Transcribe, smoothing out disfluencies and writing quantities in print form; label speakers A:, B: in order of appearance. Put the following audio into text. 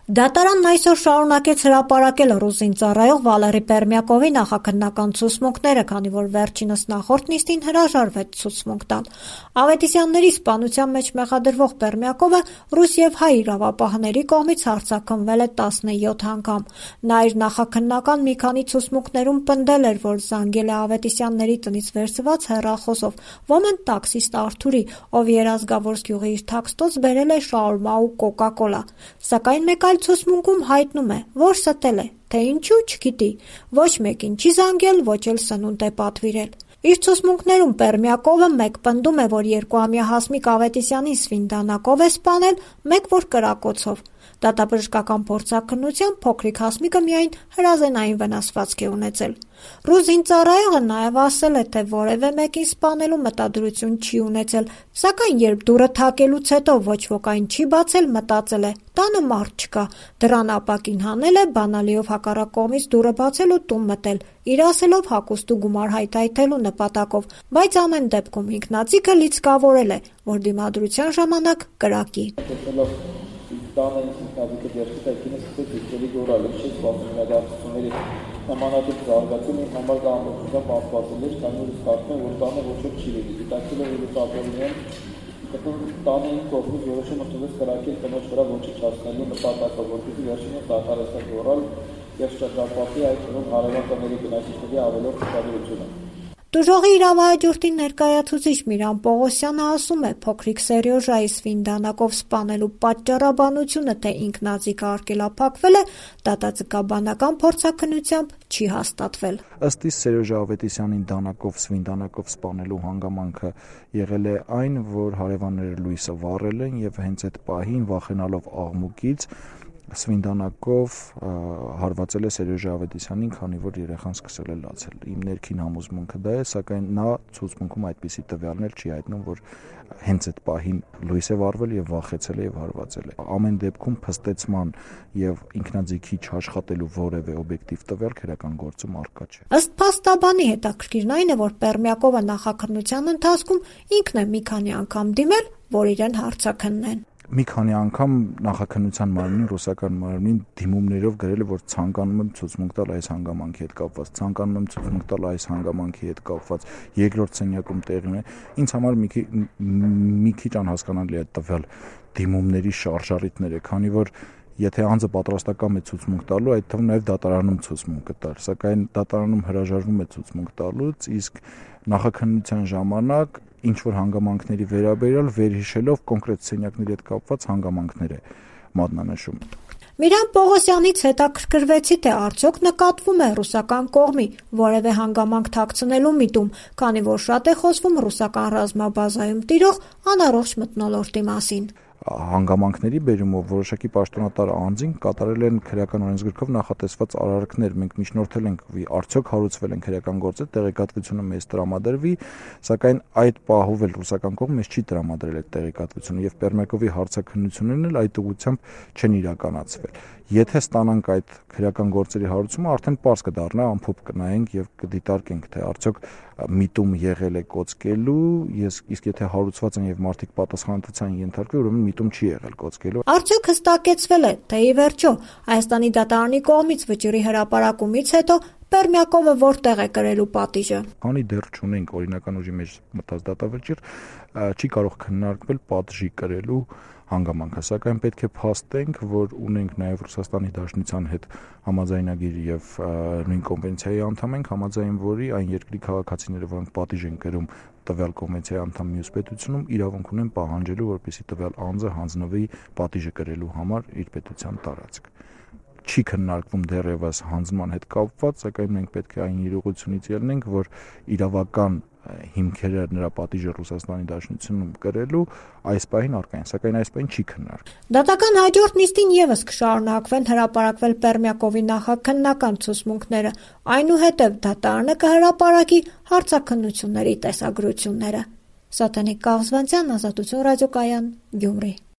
A: Դատարանն այսօր շարունակեց հրապարակել ռուսին ծառայող Վալերի Պերմյակովի նախաքննական ցուցմունքները, քանի որ վերջինս նախորդ նիստին հրաժարվեց ցուցմունք տալ։ Ավետիսյանների սպանության մեջ մեղադրվող Պերմյակովը ռուս և հայ իրավապահների կողմից հարձակվել է 17 անգամ։ Նա իր նախաքննական մի քանի ցուցմունքներում պնդել էր, որ զանգել է Ավետիսյանների տնից վերցված հեռախոսով ոմն տաքսիստ Արթուրի, ով Երազգավորսկ գյուղի իր թաքստոց բերել է շաուրմա ու կոկա-կոլա։ Սակայն մեկ այլ ցուցմունքում հայտնում է, որ ստել է, թե ինչու չգիտի, ոչ մեկին չի զանգել, ոչ էլ սնունդ է պատվիրել։ Իր ցուցմունքներում Պերմյակովը մեկ պնդում է, որ 2-ամյա Հասմիկ Ավետիսյանին Սվինդանակով է սպանել, մեկ որ կրակոցով։ Դատաբժշկական փորձաքննությամբ փոքրիկ Հասմիկը միայն հրազենային վնասվածք է ունեցել։ Ռուզին ծառայողը նաև ասել է, թե որևէ մեկին սպանելու մտադրություն չի ունեցել, սակայն երբ դուռը թակելուց հետո ոչ ոք այն չի բացել, մտածել է՝ տանը մարդ չկա, դռան ապակին հանել է, բանալիով հակառակ կողմից դուռը բացել ու տուն մտել, իր ասելով հագուստու գումար հայթայթելու նպատակով, բայց ամեն դեպքում ինքնաձիգը լիցքավորել է, որ դիմադրության ժամանակ կրակի։
B: Տանը ինքնաձիգը դերքից այդքինը սկսեց իջելի գորալ, չէ սպասումնագործությունների նմանատիպ զարգացումը համար դա ամբողջությամբ անսպասելի էր, քանի որ ստացվում է, որ տանը ոչ ոք չի լինի։ Դիտակցել է Լուսապոլինյան, տանը ինքն կողմից որոշում ընդունեց կրակել կնոջ վրա ոչինչ չհասնելու նպատակով, որպեսզի վերջինս դադարեցնել գորալ և շրջապատի այդ թվում հարևան տների բնակիչների ավելորդ ուշադրությունը։
A: Տուժողի իրավահաջորդի ներկայացուցիչ Միրան Պողոսյանը ասում է, փոքրիկ Սերյոժայի Սվինդանակով սպանելու պատճառաբանությունը, թե ինքնաձիգը արգելափակվել է, դատաձգաբանական փորձաքննությամբ չի հաստատվել։
C: Ըստ իս Սերյոժա Ավետիսյանին դանակով Սվինդանակով սպանելու հանգամանքը եղել է այն, որ հարևանները լույսը վառել են և հենց այդ պահին վախենալով աղմուկից Սվինդանակով հարվածել է Սերյոժա Ավետիսյանին, քանի որ երեխան սկսել է լացել։ Իմ ներքին համոզմունքը դա է, սակայն նա ցուցմունքում այդպիսի տվյալներ չի հայտնում, որ հենց այդ պահին լույս է վառվել եւ վախեցել է եւ հարվածել է։ Ամեն դեպքում փստեցման եւ ինքնաձիգի չաշխատելու որևէ օբյեկտիվ տվյալ քրեական գործում առկա չէ։
A: Ըստ փաստաբանի հետաքրքիրն այն է, որ Պերմյակովը նախաքննության ընթացքում ինքն է մի քանի անգամ դիմել, որ իրեն հարցաքննեն։
C: Մի քանի անգամ նախաքննության մարմնին, ռուսական մարմնին դիմումներով գրել է, որ ցանկանում եմ ցուցմունք տալ այս հանգամանքի հետ կապված, ցանկանում եմ ցուցմունք տալ այս հանգամանքի հետ կապված, երկրորդ սենյակում տեղին է։ Ինձ համար մի քիչ անհասկանալի է տվյալ դիմումների շարժառիթները, քանի որ եթե անձը պատրաստական է ցուցմունք տալու, այդ թվում նաև դատարանում ցուցմունք կտար, սակայն դատարանում հրաժարվում է ցուցմունք տալուց, իսկ նախաքննության ժամանակ ինչ որ հանգամանքների վերաբերյալ վերհիշելով կոնկրետ սենյակների հետ կապված հանգամանքներ է մատնանշում։
A: Միրան Պողոսյանից հետաքրքրվեցի, թե արդյոք նկատվում է ռուսական կողմի որևէ հանգամանք թաքցնելու միտում, քանի որ շատ է խոսվում ռուսական ռազմաբազայում տիրող անառողջ մթնոլորտի մասին։
C: Հանգամանքների բերումով որոշակի պաշտոնատար անձին կատարել են քրեական օրենսգրքով նախատեսված արարքներ։ Մենք միջնորդել ենք, արդյոք հարուցվել են քրեական գործեր, տեղեկատվությունը մեզ տրամադրվի, սակայն այդ պահով էլ ռուսական կողմը մեզ չի տրամադրել այդ տեղեկատվությունը եւ Պերմյակովի հարցաքննություններն էլ այդ ուղղությամբ չեն իրականացվել։ Եթե ստանանք այդ քրեական գործերի հարուցումը, արդեն պարզ կդառնա, ամփոփ կնայենք եւ կդիտարկենք, թե արդյոք միտում եղել է կոծկելու, իսկ եթե հարուցված են եւ մարդիկ պատասխանատվության ենթարկվի, ուրեմն միտում չի եղել կոծկելու։
A: Արդյոք հստակեցվել է, թե ի վերջո Հայաստանի դատարանի կողմից վճռի հրապարակումից հետո Պերմյակովը որտեղ է կրելու պատիժը։
C: Քանի դեռ չունենք օրինական ուժի մեջ մտած դատավճիռ, չի կարող քննարկվել պատժի կրելու հանգամանքը, սակայն պետք է փաստենք, որ ունենք նաև Ռուսաստանի Դաշնության հետ համաձայնագիր եւ նույն կոնվենցիայի անդամ ենք, համաձայն որի այն երկրի քաղաքացիները, որոնք պատիժ են կրում տվյալ կոնվենցիայի անդամ մյուս պետությունում, իրավունք ունեն պահանջելու, որպեսզի տվյալ անձը հանձնվի պատիժը կրելու համար իր պետության տարածք։ Չի քննարկվում դեռևս հանձնման հետ կապված, սակայն մենք պետք է այն իրողությունից ելնենք, որ իրավական հիմքերը նրա պատիժը Ռուսաստանի Դաշնությունում կրելու այս պահին առկա են, սակայն այս պահին չի քննարկվում։
A: Դատական հաջորդ նիստին եւս կշարունակվեն հրապարակվել Պերմյակովի նախաքննական ցուցմունքները, այնուհետև դատարանը կհրապարակի հարցաքննությունների տեսագրությունները։ Սաթենիկ Կաղզվանցյան, Ազատություն ռադիոկայան, Գյումրի։